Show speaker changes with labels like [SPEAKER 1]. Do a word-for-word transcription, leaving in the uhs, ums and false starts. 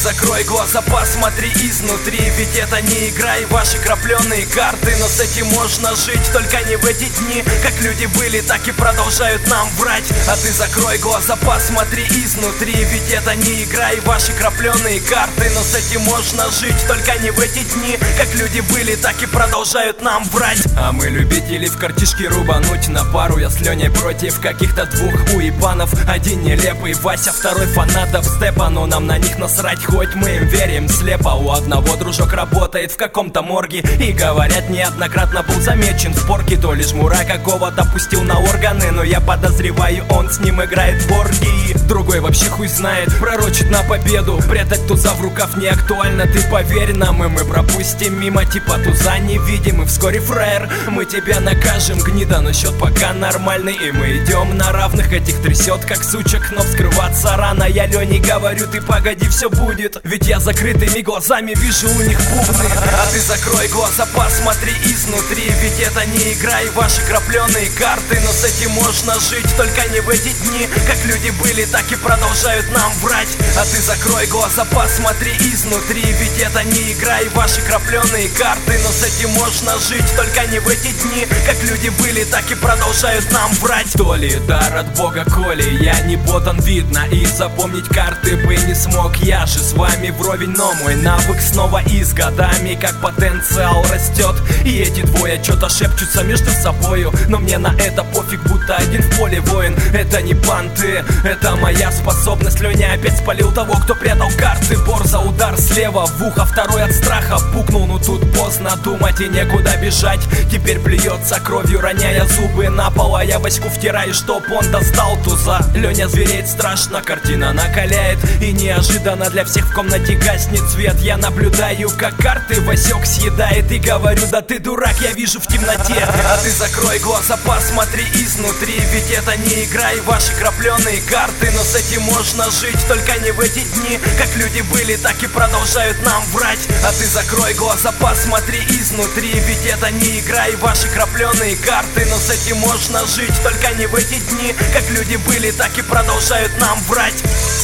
[SPEAKER 1] закрой глаза, посмотри изнутри. Ведь это не игра и ваши крапленые карты. Но с этим можно жить, только не в эти дни. Как люди были, так и продолжают нам врать. А ты закрой глаза, посмотри изнутри. Ведь это не игра и ваши крапленые карты. Но с этим можно жить, только не в эти дни. Как люди были, так и продолжают нам врать. А мы любители в картишке рубануть на пару. Я с Леней против каких-то двух уебанов. Один нелепый Вася, второй фанатов Степа. Но нам на них насрать, хоть мы им верим слепо. У одного дружок работает в каком-то морге. И говорят, неоднократно был замечен в порке. То ли жмура какого-то пустил на органы. Но я подозреваю, он с ним играет в оргии. Другой вообще хуй знает, пророчит на победу. Прятать туза в рукав не актуально, ты поверь нам. И мы пропустим мимо, типа туза не видим. И вскоре, фраер, мы тебя накажем, гнида. Но счет пока нормальный, и мы идем на равных. Этих трясет как сучек, но вскрываться рано. Я Лене говорю, ты погоди, все будет. Ведь я закрытыми глазами вижу у них бубны. А ты закрой глаза, посмотри изнутри. Ведь это не игра и ваши крапленые карты. Но с этим можно жить, только не в эти дни. Как люди были, так и продолжают нам врать. А ты закрой глаза, посмотри изнутри. Ведь это не игра и ваши крапленые карты. Но с этим можно жить, только не в эти дни. Как люди были, так и продолжают нам врать. То ли дар от бога, коли я не ботан, видно. И запомнить карты бы не смог. Я же с вами вровень, но мой навык снова и с годами как потенциал растет. И эти двое что-то шепчутся между собою. Но мне на это пофиг, будто один в поле воин. Это не банты, это моя способность. Леня опять спалил того, кто прятал карты. Борза, удар слева в ухо, второй от страха пукнул. Но тут поздно думать и некуда бежать. Теперь плюется кровью, роняя зубы на пол. А я Ваську втираю, чтоб он достал туза. Леня звереет страшно, картина накаляет. И неожиданно для всех в комнате гаснет свет. Я наблюдаю, как карты Васек съедает. И говорю, да ты дурак, я вижу в темноте. А ты закрой глаза, посмотри изнутри. Ведь это не игра и ваши крапленые карты. Но с этим можно жить, только не в эти дни. Как люди были, так и продолжают нам врать. А ты закрой глаза, посмотри изнутри. Ведь это не игра и ваши крапленые карты. Но с этим можно жить, только не в эти дни. Как люди были, так и продолжают нам врать.